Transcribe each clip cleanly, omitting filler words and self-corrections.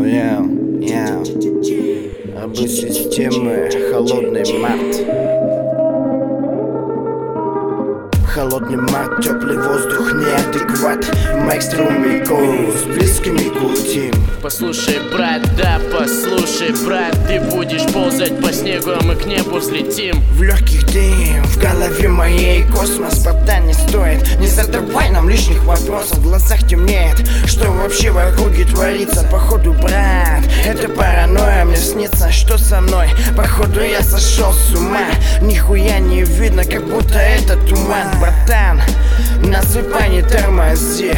Рабы системы, холодный март. Холодный март, теплый воздух, неадекват. Майкструм с близкими кутим. Послушай, брат, да, послушай, брат, ты будешь ползать по снегу, а мы к небу взлетим. В легких дым, в голове моей космос, пота не стоит. Не задавай нам лишних вопросов, в глазах темнеет. Что вообще в округе творится? Походу, брат, это паранойя. Мне снится, что со мной. Походу, я сошел с ума. Нихуя не видно, как будто это туман. Братан, насыпай, не тормози.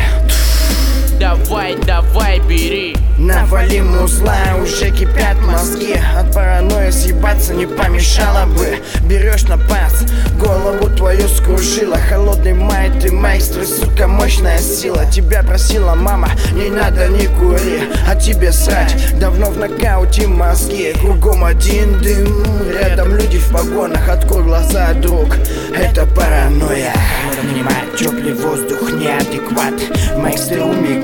Давай, давай, бери. Навали музла, уже кипят мозги. От паранойи съебаться не помешало бы. Берешь на пас, голову твою скружила. Холодный май, ты майстер, сука, мощная сила. Тебя просила мама, не надо, не кури. А тебе срать, давно в нокауте мозги. Кругом один дым, рядом люди в погонах. Открой глаза, друг, это паранойя. Холодный май, теплый воздух, неадекват. Майстер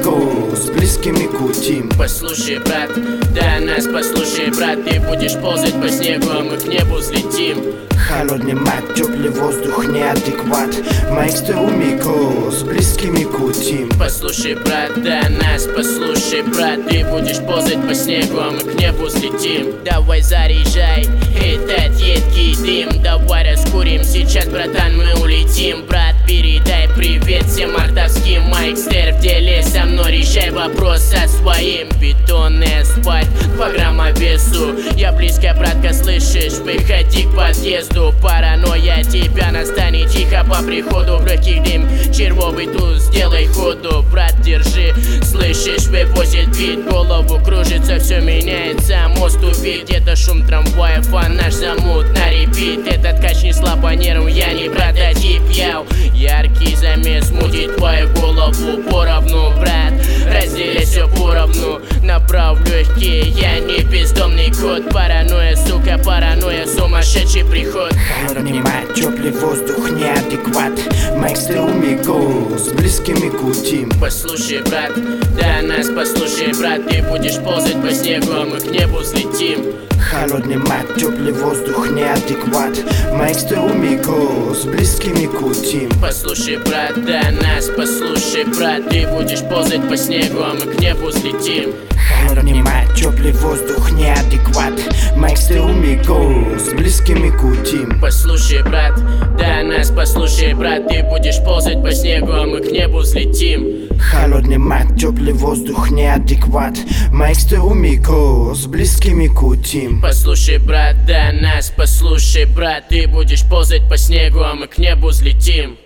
с близкими кутим. Послушай, брат, да нас послушай, брат, ты будешь ползать по снегу, а мы к небу взлетим. Холодный мат, теплый воздух, неадекват. Майкстер с близкими кутим. Послушай, брат, да нас послушай, брат, ты будешь ползать по снегу, а мы к небу взлетим. Давай заряжай этот едкий дым, давай раскурим, сейчас, братан, мы улетим. Брат, передай привет всем мартовским. Майкстер в деле со мной, решай вопрос со своим. Бетонный асфальт по граммовесу, я близко, братка, слышишь, выходи к подъезду. Паранойя тебя настанет тихо по приходу. В легких дым, червовый туз, сделай ходу. Брат, держи, слышишь, вывозит бит. Голову кружится, все меняется, мост убит. Где-то шум трамваев, а наш замут на репит. Этот кач не слабо нерву, я не прототип, яу. Яркий замес мутит твою голову поровну, брат. Разделяй все поровну, направь легкие, я не бездомный кот. Паранойя, сука, паранойя, сумасшедший приход. Холодный май, теплый воздух, неадекват. Майкстер с близкими кутим. Послушай, брат, да нас послушай, брат, ты будешь ползать по снегу, а мы к небу взлетим. Холодный мат, теплый воздух, неадекват. Майкстер с близкими кутим. Послушай, брат, да нас послушай, брат, ты будешь ползать по снегу, а мы к небу взлетим. Холодный мат, теплый воздух, неадекват. Майкстер с близкими кутим. Послушай, брат, да нас послушай, брат, ты будешь ползать по снегу, а мы к небу взлетим. Холодный мат, теплый воздух, неадекват. Майкстер с близкими кутим. Послушай, брат, да нас послушай, брат, ты будешь ползать по снегу, а мы к небу взлетим.